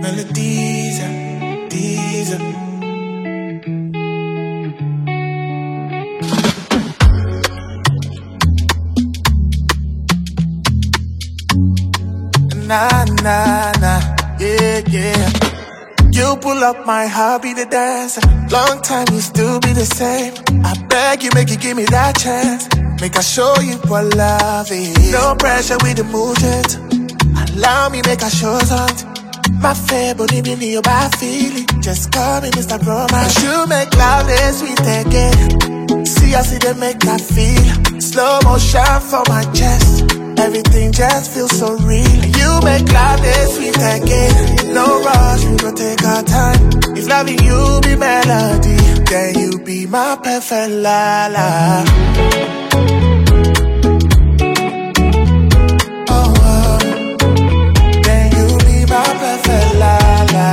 melodies, these. Nah, nah, nah, yeah, yeah. You pull up my hobby to dance. Long time you still be the same. I beg you, make you give me that chance. Make I show you what love is. No pressure with the movement. Allow me make I show something. My fair, but even in your bad feeling. Just call me Mr. Romance. You make love this sweet again. See, I see them make I feel. Slow motion for my chest. Everything just feels so real. You make love this sweet again. No rush, we gon' take our time. If loving you be melody, then you be my perfect la-la. Oh, then you be my perfect la-la.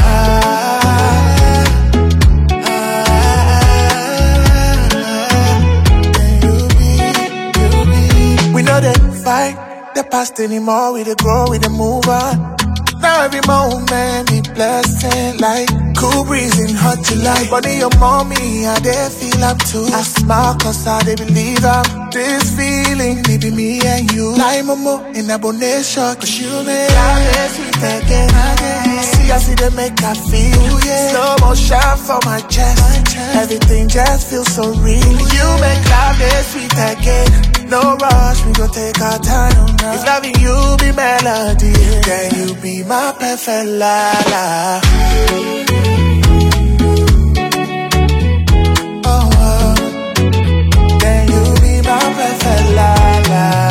Then you be. We know that fight the past anymore, we dey grow, we dey move on. Now every moment be blessing, like cool breeze in hot July. But in your mommy, I dey feel up too. I smile cause I dey believe I'm this feeling, maybe me and you. Like Momo in Abonation, cause you make life sweet again. See, I see them make I feel, yeah. Slow motion for my chest. Everything just feels so real. You make life this sweet again. No rush, we gon' take our time. If loving you be melody, then you be my perfect la-la. Oh, then you be my perfect la-la.